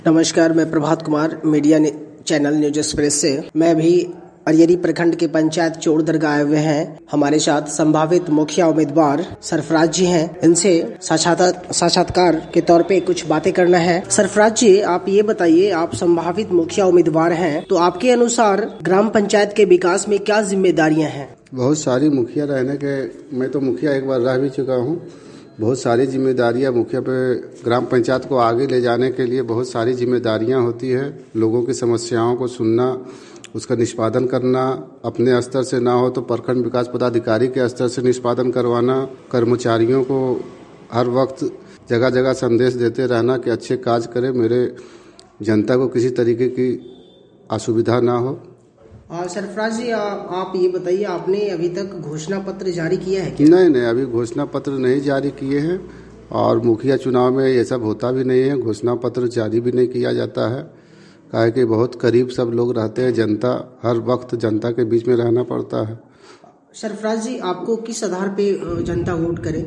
नमस्कार, मैं Prabhat Kumar media channel news express से। मैं भी अरियरी प्रखंड के पंचायत चोड़ दरगाह आए हुए हैं। हमारे साथ संभावित मुखिया उम्मीदवार सरफराज जी हैं। इनसे साक्षात्कार के तौर पे कुछ बातें करना है। सरफराज जी, आप ये बताइए, आप संभावित मुखिया उम्मीदवार हैं, तो आपके अनुसार ग्राम पंचायत के विकास में क्या जिम्मेदारियां हैं? बहुत सारी मुखिया रहने के, मैं तो मुखिया एक बार रह भी चुका हूँ। बहुत सारी जिम्मेदारियां मुखिया पे, ग्राम पंचायत को आगे ले जाने के लिए बहुत सारी जिम्मेदारियां होती है। लोगों की समस्याओं को सुनना, उसका निष्पादन करना, अपने स्तर से ना हो तो प्रखंड विकास पदाधिकारी के स्तर से निष्पादन करवाना, कर्मचारियों को हर वक्त जगह जगह संदेश देते रहना कि अच्छे कार्य करें, मेरे जनता को किसी तरीके की असुविधा ना हो। सरफराज जी, आप ये बताइए, आपने अभी तक घोषणा पत्र जारी किया है? नहीं, अभी घोषणा पत्र नहीं जारी किए हैं और मुखिया चुनाव में ये सब होता भी नहीं है। घोषणा पत्र जारी भी नहीं किया जाता है, काहे कि बहुत करीब सब लोग रहते हैं। जनता, हर वक्त जनता के बीच में रहना पड़ता है। सरफराज जी, आपको किस आधार पे जनता वोट करे?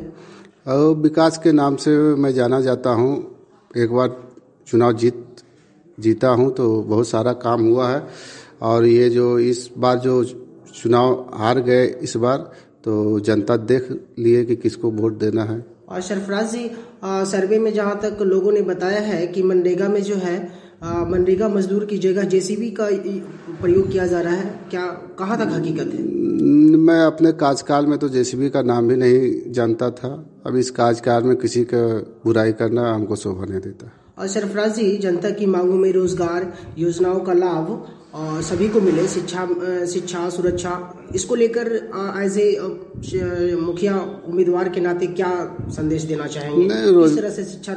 विकास के नाम से मैं जाना जाता हूँ। एक बार चुनाव जीता हूँ तो बहुत सारा काम हुआ है, और ये जो इस बार जो चुनाव हार गए इस बार, तो जनता देख लिए कि किसको वोट देना है। और सरफराज जी, सर्वे में जहां तक लोगों ने बताया है कि मनरेगा में जो है मनरेगा मजदूर की जगह जेसीबी का प्रयोग किया जा रहा है, क्या कहाँ तक हकीकत है? मैं अपने कार्यकाल में तो जेसीबी का नाम भी नहीं जानता था। अब इस कार्यकाल में किसी का बुराई करना हमको शोभा नहीं देता। और सरफराज जी, जनता की मांगों में रोजगार योजनाओं का लाभ सभी को मिले, शिक्षा सुरक्षा, इसको लेकर एज ए मुखिया उम्मीदवार के नाते क्या संदेश देना चाहेंगे? किस तरह से शिक्षा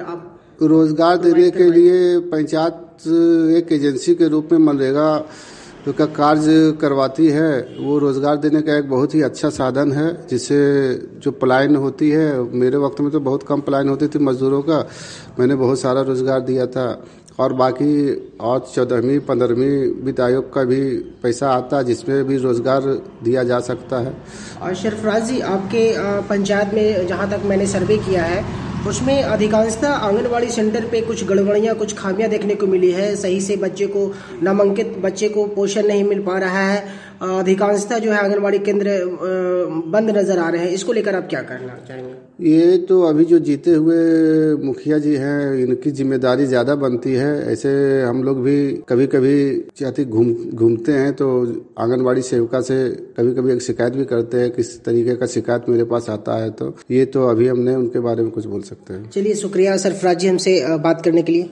रोजगार देने के लिए पंचायत एक एजेंसी के रूप में मनरेगा का कार्य करवाती है। वो रोजगार देने का एक बहुत ही अच्छा साधन है, जिससे जो पलायन होती है, मेरे वक्त में तो बहुत कम पलायन होती थी मजदूरों का। मैंने बहुत सारा रोजगार दिया था, और बाकी और 14वीं 15वीं वित्त आयोग का भी पैसा आता है, जिसमें भी रोजगार दिया जा सकता है। और सरफराज जी, आपके पंचायत में जहां तक मैंने सर्वे किया है, उसमें अधिकांशतः आंगनबाड़ी सेंटर पे कुछ गड़बड़ियां, कुछ खामियां देखने को मिली है। सही से नामांकित बच्चे को पोषण नहीं मिल पा रहा है। अधिकांशतः जो है आंगनबाड़ी केंद्र बंद नजर आ रहे हैं। इसको लेकर आप क्या करना चाहेंगे? ये तो अभी जो जीते हुए मुखिया जी हैं, इनकी जिम्मेदारी ज्यादा बनती है। ऐसे हम लोग भी कभी कभी घूमते हैं तो आंगनबाड़ी सेविका से कभी कभी एक शिकायत भी करते हैं। किस तरीके का शिकायत मेरे पास आता है, तो ये तो अभी हमने उनके बारे में कुछ बोल सकते हैं। चलिए, शुक्रिया सरफराज जी हमसे बात करने के लिए।